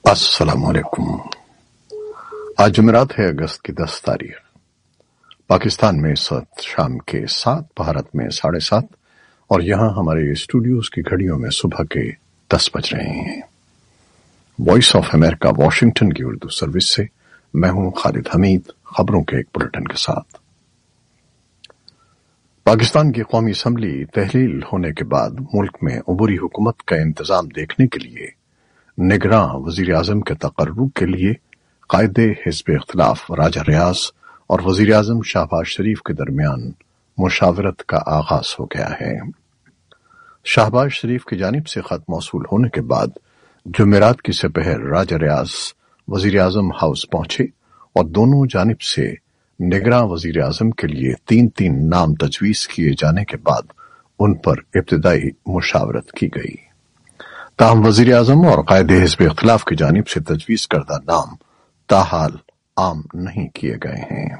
अस्सलाम वालेकुम। आज जुमेरात है, अगस्त की 10 तारीख। पाकिस्तान में इस वक्त शाम के 7, भारत में 7:30 और यहाँ हमारे स्टूडियोज की घड़ियों में सुबह के 10 बज रहे हैं। वॉइस ऑफ अमेरिका वॉशिंगटन की उर्दू सर्विस से मैं हूँ खालिद हमीद, खबरों के एक बुलेटिन के साथ। पाकिस्तान की कौमी असम्बली तहलील होने के बाद मुल्क में अबूरी हुकूमत का इंतजाम देखने के लिए निगरां वजीर आजम के तकर्रुर के लिए कायदे हिज़्ब इख्तिलाफ राजा रियाज और वजीर आजम शहबाज शरीफ के दरमियान मुशावरत का आगाज हो गया है। शहबाज शरीफ की जानिब से खत मौसूल होने के बाद जुमेरात की दोपहर राजा रियाज वजीर आजम हाउस पहुंचे और दोनों जानिब से निगरां वजीर आजम के लिए 3-3 नाम तजवीज किए जाने के बाद उन पर इब्तिदाई मुशावरत की गई। ताहम वजीर आजम और कायदे हिज़्ब इख्तिलाफ की जानिब से तजवीज करदा नाम ताहाल आम नहीं किए गए हैं।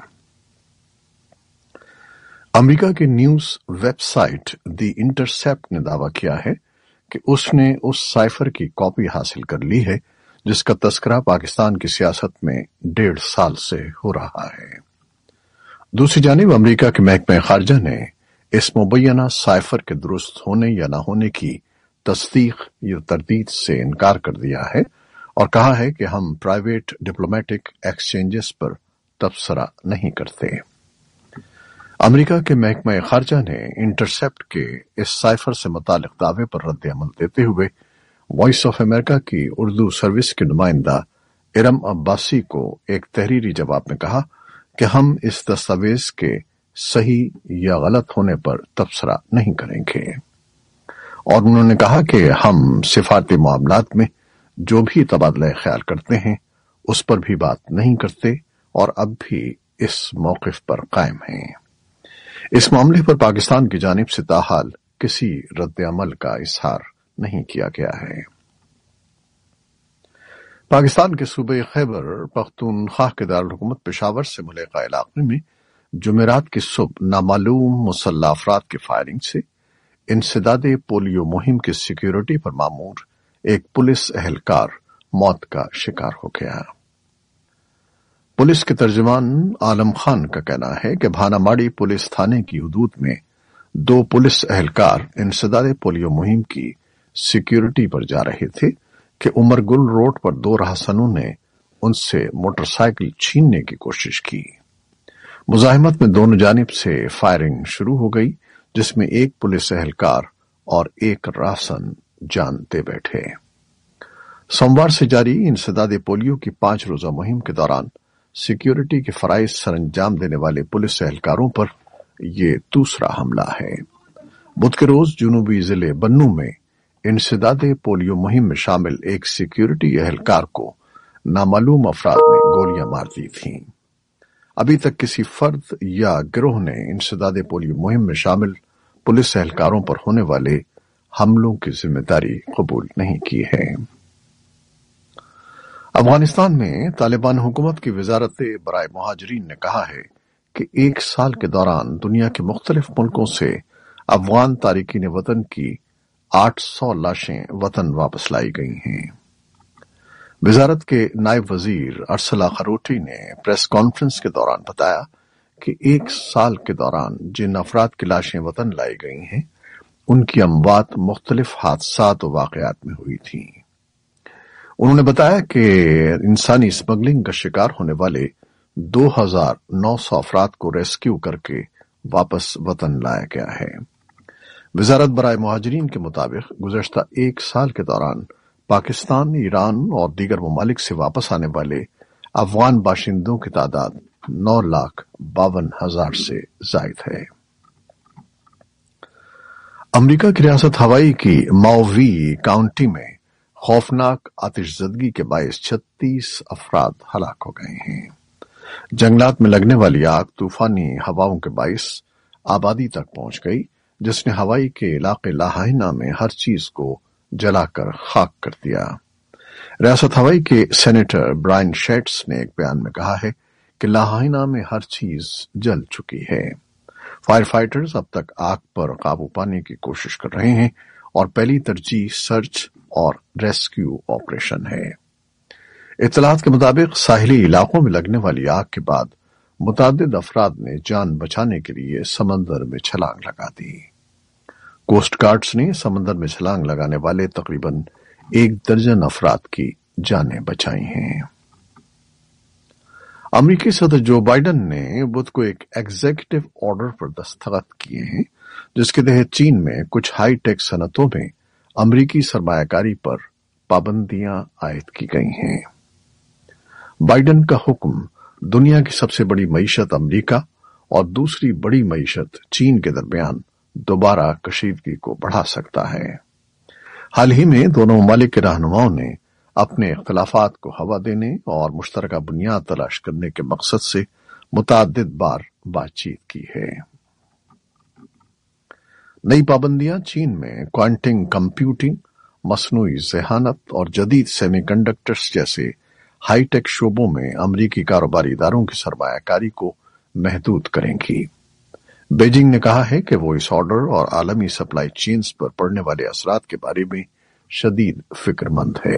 अमेरिका की न्यूज वेबसाइट द इंटरसेप्ट ने दावा किया है कि उसने उस साइफर की कॉपी हासिल कर ली है जिसका तस्करा पाकिस्तान की सियासत में 1.5 साल से हो रहा है। दूसरी जानिब अमेरिका के महकमा खारजा ने इस मुबैना साइफर के दुरुस्त होने या न होने की तस्दीक या तरदीद से इनकार कर दिया है और कहा है कि हम प्राइवेट डिप्लोमेटिक एक्सचेंजेस पर तबसरा नहीं करते। अमेरिका के महकमा खारजा ने इंटरसेप्ट के इस साइफर से मुतालिक दावे पर रद्द अमल देते हुए वॉइस ऑफ अमेरिका की उर्दू सर्विस के नुमाइंदा इरम अब्बासी को एक तहरीरी जवाब में कहा कि हम इस दस्तावेज के सही या गलत होने पर तबसरा नहीं करेंगे और उन्होंने कहा कि हम सिफारती मामलात में जो भी तबादला ख्याल करते हैं उस पर भी बात नहीं करते और अब भी इस मौक़िफ़ पर कायम हैं। इस मामले पर पाकिस्तान की जानिब से ताहाल किसी रद्द अमल का इजहार नहीं किया गया है। पाकिस्तान के सूबे खैबर पख्तूनख्वा के दारुल-हुकूमत पेशावर से मुल्का इलाके में जुमेरात की सुबह नामालूम मुसल्लह अफराद की फायरिंग से इंसदादे पोलियो मुहिम की सिक्योरिटी पर मामूर एक पुलिस एहलकार मौत का शिकार हो गया। पुलिस के तर्जुमान आलम खान का कहना है कि भानामाड़ी पुलिस थाने की हुदूद में 2 पुलिस एहलकार इंसदादे पोलियो मुहिम की सिक्योरिटी पर जा रहे थे कि उमरगुल रोड पर 2 राहसनों ने उनसे मोटरसाइकिल छीनने की कोशिश की। मुजाहिमत में दोनों जानिब से फायरिंग शुरू हो गई जिसमें एक पुलिस एहलकार और एक राहसन जान दे बैठे। सोमवार से जारी इंसदादे पोलियो की 5 रोजा मुहिम के दौरान सिक्योरिटी के फराइज सरंजाम देने वाले पुलिस एहलकारों पर यह दूसरा हमला है। बुध के रोज जुनूबी जिले बन्नू में इंसदादे पोलियो मुहिम में शामिल एक सिक्योरिटी एहलकार को नामालूम अफराद ने गोलियां मार दी थीं। अभी तक किसी फर्द या गिरोह ने इंसदादे पोलियो मुहिम में शामिल पुलिस एहलकारों पर होने वाले हमलों की जिम्मेदारी कबूल नहीं की है। अफगानिस्तान में तालिबान हुकूमत की वजारत बराए मुहाजिरीन ने कहा है कि 1 साल के दौरान दुनिया के मुख्तलिफ मुल्कों से अफगान तारिकीन वतन की 800 लाशें वतन वापस लाई गई हैं। वजारत के नायब वजीर अरसला खरोटी ने प्रेस कॉन्फ्रेंस के दौरान बताया कि 1 साल के दौरान जिन अफराद की लाशें वतन लाई गई हैं उनकी अमवात मुख्तलिफ हादसात व वाक़यात में हुई थी। उन्होंने बताया कि इंसानी स्मगलिंग का शिकार होने वाले 2900 अफराद को रेस्क्यू करके वापस वतन लाया गया है। वजारत बराए मुहाजिरीन के मुताबिक गुज़श्ता 1 साल के दौरान पाकिस्तान, ईरान और दीगर ममालिक से वापस आने वाले अफगान बाशिंदों की तादाद 9,52,000 से जायद है। अमेरिका की रियासत हवाई की माओवी काउंटी में खौफनाक आतिशज़दगी के बायस 36 अफराद हलाक हो गए हैं। जंगलात में लगने वाली आग तूफानी हवाओं के बायस आबादी तक पहुंच गई जिसने हवाई के इलाके लाहाइना में हर चीज को जलाकर खाक कर दिया। रियासत हवाई के सेनेटर ब्रायन शेट्स ने एक बयान में कहा है कि लाहाइना में हर चीज जल चुकी है। फायर फाइटर्स अब तक आग पर काबू पाने की कोशिश कर रहे हैं और पहली तरजीह सर्च और रेस्क्यू ऑपरेशन है। اطلاعات کے مطابق ساحلی علاقوں میں لگنے والی آگ کے بعد متعدد افراد نے جان بچانے کے لیے سمندر میں چھلانگ لگا دی۔ کوسٹ گارڈز نے سمندر میں چھلانگ لگانے والے تقریباً 1 درجن افراد کی جانیں بچائی ہیں۔ امریکی صدر جو بائیڈن نے بدھ کو ایک ایگزیکٹو آرڈر پر دستخط کیے ہیں جس کے تحت چین میں کچھ ہائی ٹیک صنعتوں میں امریکی سرمایہ کاری پر پابندیاں عائد کی گئی ہیں۔ بائیڈن کا حکم دنیا کی سب سے بڑی معیشت امریکہ اور دوسری بڑی معیشت چین کے درمیان دوبارہ کشیدگی کو بڑھا سکتا ہے۔ حال ہی میں دونوں ممالک کے رہنماؤں نے اپنے اختلافات کو ہوا دینے اور مشترکہ بنیاد تلاش کرنے کے مقصد سے متعدد بار بات چیت کی ہے۔ نئی پابندیاں چین میں کوانٹم کمپیوٹنگ، مصنوعی ذہانت اور جدید سیمی کنڈکٹرز جیسے ہائی ٹیک شعبوں میں امریکی کاروباری اداروں کی سرمایہ کاری کو محدود کریں گی۔ بیجنگ نے کہا ہے کہ وہ اس آرڈر اور عالمی سپلائی چینز پر پڑنے والے اثرات کے بارے میں شدید فکر مند ہے۔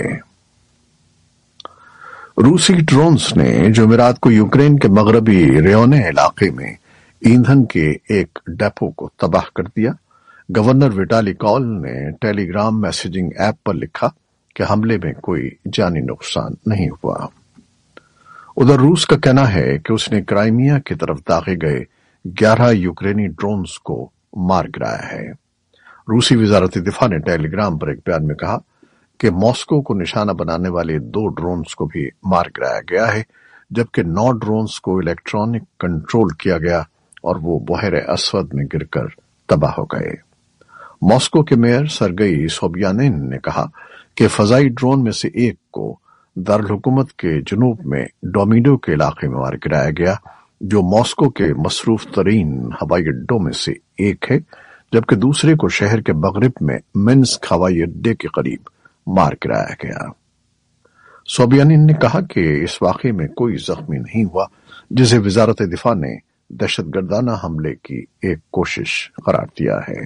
روسی ڈرونز نے جمعرات کو یوکرین کے مغربی ریونے علاقے میں ایندھن کے ایک ڈیپو کو تباہ کر دیا۔ گورنر وٹالی کال نے ٹیلی گرام میسجنگ ایپ پر لکھا کہ حملے میں کوئی جانی نقصان نہیں ہوا۔ ادھر روس کا کہنا ہے کہ اس نے کرائمیا کی طرف داغے گئے 11 یوکرینی ڈرونز کو مار گرایا ہے۔ روسی وزارت دفاع نے ٹیلی گرام پر ایک بیان میں کہا کہ ماسکو کو نشانہ بنانے والے 2 ڈرونز کو بھی مار گرایا گیا ہے جبکہ 9 ڈرونز کو الیکٹرانک کنٹرول کیا گیا اور وہ بحیرہ اسود میں گر کر تباہ ہو گئے۔ ماسکو کے میئر سرگئی سوبیانین نے کہا کہ فضائی ڈرون میں سے ایک کو دارالحکومت کے جنوب میں ڈومیڈو کے علاقے میں مار گرایا گیا جو ماسکو کے مصروف ترین ہوائی اڈوں میں سے ایک ہے، جبکہ دوسرے کو شہر کے مغرب میں منسک ہوائی اڈے کے قریب مار گرایا گیا۔ سوبیانین نے کہا کہ اس واقعے میں کوئی زخمی نہیں ہوا جسے وزارت دفاع نے دہشت گردانہ حملے کی ایک کوشش قرار دیا ہے۔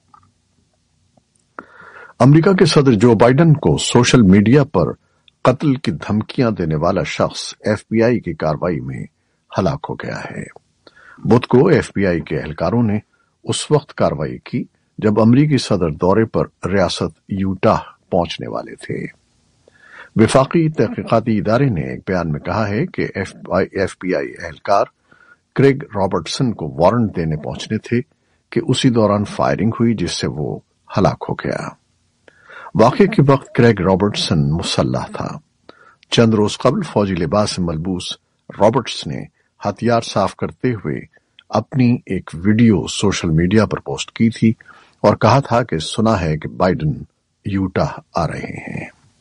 امریکہ کے صدر جو بائیڈن کو سوشل میڈیا پر قتل کی دھمکیاں دینے والا شخص ایف بی آئی کی کارروائی میں ہلاک ہو گیا ہے۔ بدھ کو ایف بی آئی کے اہلکاروں نے اس وقت کارروائی کی جب امریکی صدر دورے پر ریاست یوٹاہ پہنچنے والے تھے۔ وفاقی تحقیقاتی ادارے نے ایک بیان میں کہا ہے کہ ایف بی آئی اہلکار کریگ رابرٹسن کو وارنٹ دینے پہنچنے تھے کہ اسی دوران فائرنگ ہوئی جس سے وہ ہلاک ہو گیا۔ واقعے کے وقت کریگ رابرٹسن مسلح تھا۔ چند روز قبل فوجی لباس میں ملبوس رابرٹس نے ہتھیار صاف کرتے ہوئے اپنی ایک ویڈیو سوشل میڈیا پر پوسٹ کی تھی اور کہا تھا کہ سنا ہے کہ بائیڈن یوٹاہ آ رہے ہیں۔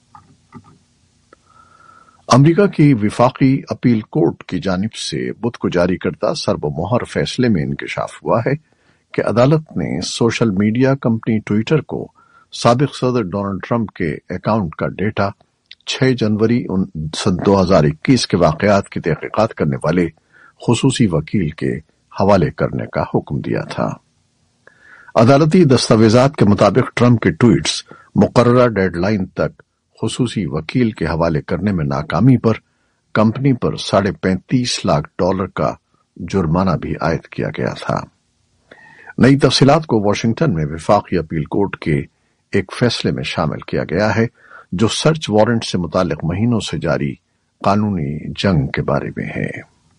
امریکہ کی وفاقی اپیل کورٹ کی جانب سے بدھ کو جاری کردہ سرب و مہر فیصلے میں انکشاف ہوا ہے کہ عدالت نے سوشل میڈیا کمپنی ٹویٹر کو سابق صدر ڈونلڈ ٹرمپ کے اکاؤنٹ کا ڈیٹا 6 جنوری 2021 کے واقعات کی تحقیقات کرنے والے خصوصی وکیل کے حوالے کرنے کا حکم دیا تھا۔ عدالتی دستاویزات کے مطابق ٹرمپ کے ٹویٹس مقررہ ڈیڈ لائن تک خصوصی وکیل کے حوالے کرنے میں ناکامی پر کمپنی پر $35.5 لاکھ کا جرمانہ بھی عائد کیا گیا تھا۔ نئی تفصیلات کو واشنگٹن میں وفاقی اپیل کورٹ کے ایک فیصلے میں شامل کیا گیا ہے جو سرچ وارنٹ سے متعلق مہینوں سے جاری قانونی جنگ کے بارے میں ہے۔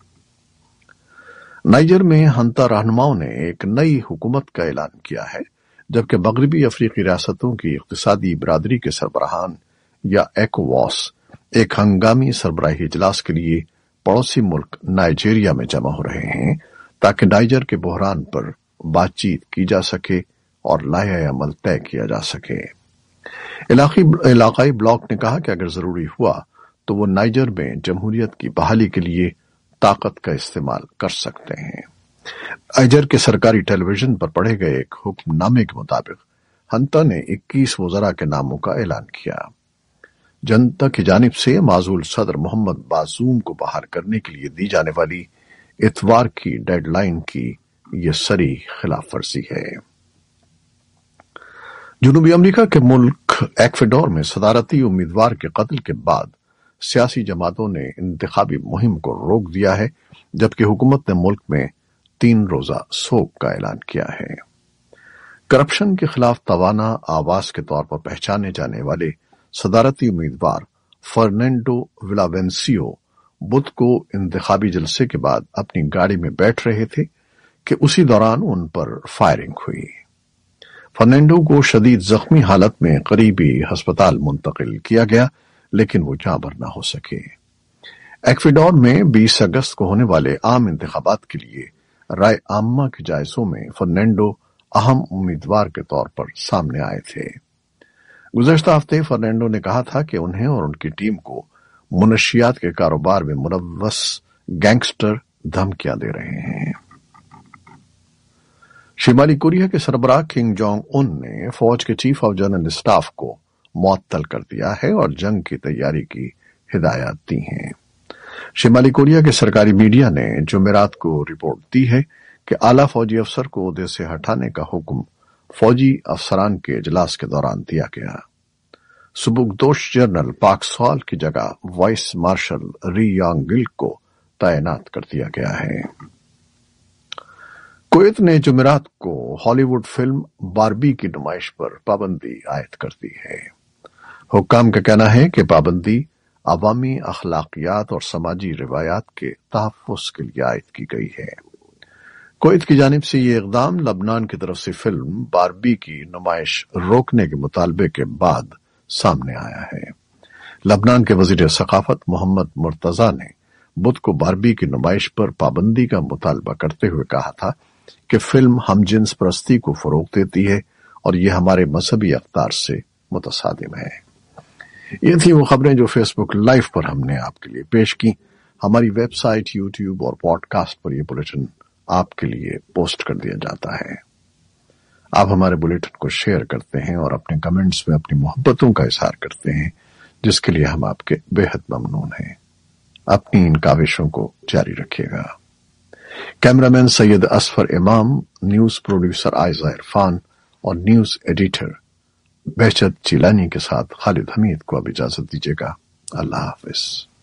نائجر میں ہنتا رہنماؤں نے ایک نئی حکومت کا اعلان کیا ہے جبکہ مغربی افریقی ریاستوں کی اقتصادی برادری کے سربراہان یا ایکوواس ایک ہنگامی سربراہی اجلاس کے لیے پڑوسی ملک نائجیریا میں جمع ہو رہے ہیں تاکہ نائجر کے بحران پر بات چیت کی جا سکے اور لائحہ عمل طے کیا جا سکے۔ علاقائی بلاک نے کہا کہ اگر ضروری ہوا تو وہ نائجر میں جمہوریت کی بحالی کے لیے طاقت کا استعمال کر سکتے ہیں۔ نائجر کے سرکاری ٹیلی ویژن پر پڑھے گئے ایک حکم نامے کے مطابق ہنتا نے 21 وزراء کے ناموں کا اعلان کیا۔ جنتا کی جانب سے معزول صدر محمد بازوم کو بحال کرنے کے لیے دی جانے والی اتوار کی ڈیڈ لائن کی یہ صریح خلاف ورزی ہے۔ جنوبی امریکہ کے ملک ایکواڈور میں صدارتی امیدوار کے قتل کے بعد سیاسی جماعتوں نے انتخابی مہم کو روک دیا ہے، جبکہ حکومت نے ملک میں 3 روزہ سوگ کا اعلان کیا ہے۔ کرپشن کے خلاف توانا آواز کے طور پر پہچانے جانے والے صدارتی امیدوار فرنینڈو ولاوینسیو بدھ کو انتخابی جلسے کے بعد اپنی گاڑی میں بیٹھ رہے تھے کہ اسی دوران ان پر فائرنگ ہوئی۔ فرنینڈو کو شدید زخمی حالت میں قریبی ہسپتال منتقل کیا گیا، لیکن وہ جاں بر نہ ہو سکے۔ ایکویڈور میں 20 اگست کو ہونے والے عام انتخابات کے لیے رائے عامہ کے جائزوں میں فرنینڈو اہم امیدوار کے طور پر سامنے آئے تھے۔ گزشتہ ہفتے فرنینڈو نے کہا تھا کہ انہیں اور ان کی ٹیم کو منشیات کے کاروبار میں ملوث گینگسٹر دھمکیاں دے رہے ہیں۔ شمالی کوریا کے سربراہ کنگ جونگ ان نے فوج کے چیف آف جنرل اسٹاف کو معطل کر دیا ہے اور جنگ کی تیاری کی ہدایات دی ہیں۔ شمالی کوریا کے سرکاری میڈیا نے جمعرات کو رپورٹ دی ہے کہ اعلیٰ فوجی افسر کو عہدے سے ہٹانے کا حکم فوجی افسران کے اجلاس کے دوران دیا گیا۔ سبکدوش جنرل پاک سوال کی جگہ وائس مارشل ری یانگ گل کو تعینات کر دیا گیا ہے۔ کویت نے جمعرات کو ہالی ووڈ فلم باربی کی نمائش پر پابندی عائد کر دی ہے۔ حکام کا کہنا ہے کہ پابندی عوامی اخلاقیات اور سماجی روایات کے تحفظ کے لیے عائد کی گئی ہے۔ کویت کی جانب سے یہ اقدام لبنان کی طرف سے فلم باربی کی نمائش روکنے کے مطالبے کے بعد سامنے آیا ہے۔ لبنان کے وزیر ثقافت محمد مرتضی نے بدھ کو باربی کی نمائش پر پابندی کا مطالبہ کرتے ہوئے کہا تھا کہ فلم ہم جنس پرستی کو فروغ دیتی ہے اور یہ ہمارے مذہبی اقدار سے متصادم ہے۔ یہ تھی وہ خبریں جو فیس بک لائیو پر ہم نے آپ کے لیے پیش کی۔ ہماری ویب سائٹ، یوٹیوب اور پوڈ کاسٹ پر یہ بلیٹن آپ کے لیے پوسٹ کر دیا جاتا ہے۔ آپ ہمارے بلیٹن کو شیئر کرتے ہیں اور اپنے کمنٹس میں اپنی محبتوں کا اظہار کرتے ہیں، جس کے لیے ہم آپ کے بے حد ممنون ہیں۔ اپنی ان کاوشوں کو جاری رکھیے گا۔ کیمرامین سید اصفر امام، نیوز پروڈیوسر عائزہ عرفان اور نیوز ایڈیٹر بہجت جیلانی کے ساتھ خالد حمید کو اب اجازت دیجیے گا۔ اللہ حافظ۔